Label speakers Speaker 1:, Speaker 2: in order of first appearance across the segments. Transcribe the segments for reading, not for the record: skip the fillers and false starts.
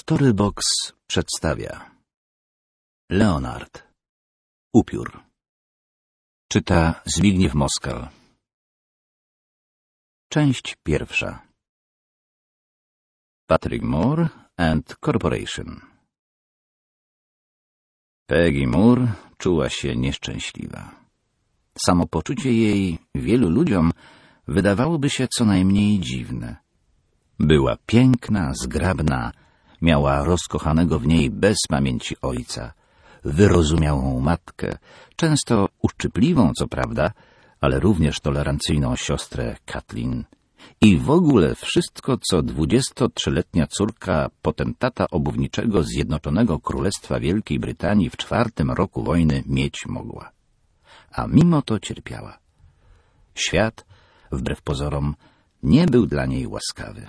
Speaker 1: Storybox przedstawia Leonard. Upiór. Czyta Zbigniew Moskal. Część pierwsza. Patrick Moore and Corporation. Peggy Moore czuła się nieszczęśliwa. Samopoczucie jej wielu ludziom wydawałoby się co najmniej dziwne. Była piękna, zgrabna, miała rozkochanego w niej bez pamięci ojca, wyrozumiałą matkę, często uszczypliwą, co prawda, ale również tolerancyjną siostrę Kathleen i w ogóle wszystko, co 23-letnia córka potentata obuwniczego Zjednoczonego Królestwa Wielkiej Brytanii w 4. roku wojny mieć mogła. A mimo to cierpiała. Świat, wbrew pozorom, nie był dla niej łaskawy.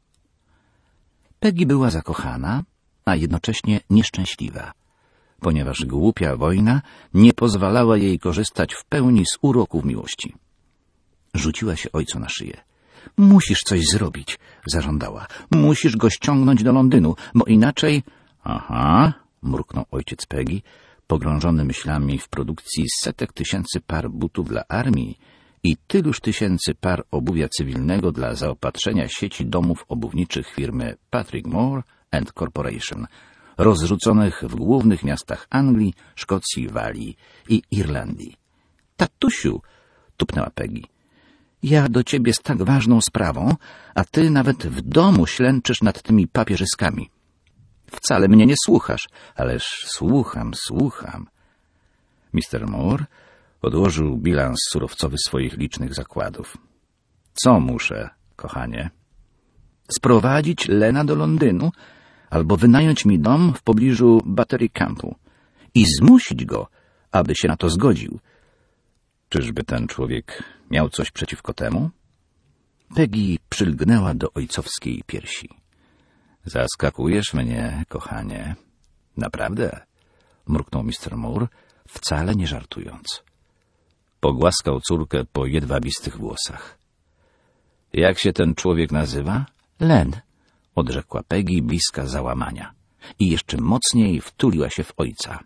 Speaker 1: Peggy była zakochana, a jednocześnie nieszczęśliwa, ponieważ głupia wojna nie pozwalała jej korzystać w pełni z uroków miłości. Rzuciła się ojcu na szyję. — Musisz coś zrobić — zażądała. — Musisz go ściągnąć do Londynu, bo inaczej... — Aha — mruknął ojciec Peggy, pogrążony myślami w produkcji setek tysięcy par butów dla armii i tyluż tysięcy par obuwia cywilnego dla zaopatrzenia sieci domów obuwniczych firmy Patrick Moore and Corporation, rozrzuconych w głównych miastach Anglii, Szkocji, Walii i Irlandii. — Tatusiu — tupnęła Peggy — ja do ciebie z tak ważną sprawą, a ty nawet w domu ślęczysz nad tymi papierzyskami. Wcale mnie nie słuchasz. Ależ słucham. Mr. Moore odłożył bilans surowcowy swoich licznych zakładów. Co muszę, kochanie? Sprowadzić Lena do Londynu albo wynająć mi dom w pobliżu Battery Campu i zmusić go, aby się na to zgodził. Czyżby ten człowiek miał coś przeciwko temu? Peggy przylgnęła do ojcowskiej piersi. Zaskakujesz mnie, kochanie. Naprawdę? Mruknął Mr. Moore, wcale nie żartując. Pogłaskał córkę po jedwabistych włosach. Jak się ten człowiek nazywa? Len, odrzekła Peggy bliska załamania i jeszcze mocniej wtuliła się w ojca.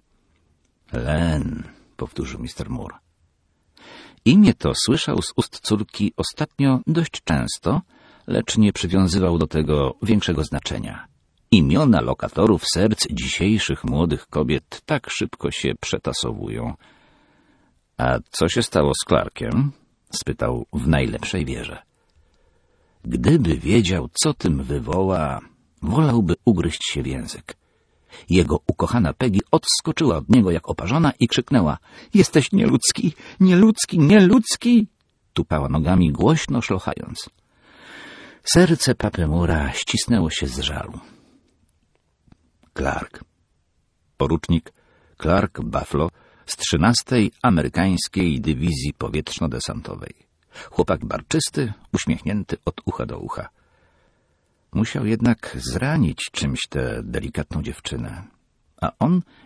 Speaker 1: Len, powtórzył Mr. Moore. Imię to słyszał z ust córki ostatnio dość często, lecz nie przywiązywał do tego większego znaczenia. Imiona lokatorów serc dzisiejszych młodych kobiet tak szybko się przetasowują. — A co się stało z Clarkiem? — spytał w najlepszej wierze. Gdyby wiedział, co tym wywoła, wolałby ugryźć się w język. Jego ukochana Peggy odskoczyła od niego jak oparzona i krzyknęła — Jesteś nieludzki, nieludzki, nieludzki! Tupała nogami, głośno szlochając. Serce papy Moore'a ścisnęło się z żalu. Clark. Porucznik Clark Buffalo z 13. Amerykańskiej Dywizji Powietrzno-Desantowej. Chłopak barczysty, uśmiechnięty od ucha do ucha. Musiał jednak zranić czymś tę delikatną dziewczynę, a on